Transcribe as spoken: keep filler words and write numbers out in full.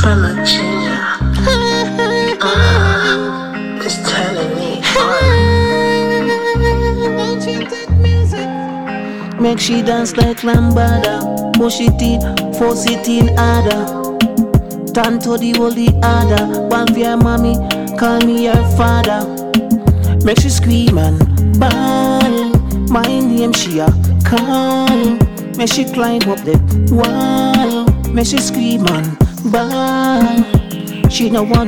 from a ginger. Uh, it's telling me on. Make she dance like lambada, push it in, force it in harder. Turn to the holy other. One for your mommy, call me your father. Make she scream and bawl. My name she a call. Make she climb up the wall. Make she scream and bawl. She no want